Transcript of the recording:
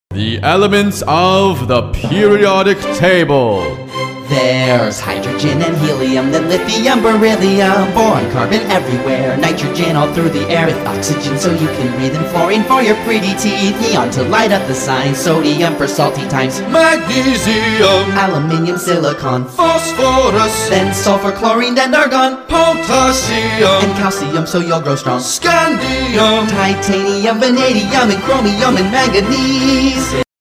The elements of the periodic table. There's hydrogen and helium, then lithium, beryllium, boron, carbon everywhere, nitrogen all through the air, with oxygen so you can breathe, and fluorine for your pretty teeth, neon to light up the sign, sodium for salty times, magnesium, aluminium, silicon, phosphorus, then sulfur, chlorine, and argon, potassium, and calcium so you'll grow strong, scandium, titanium, vanadium, and chromium, and manganese.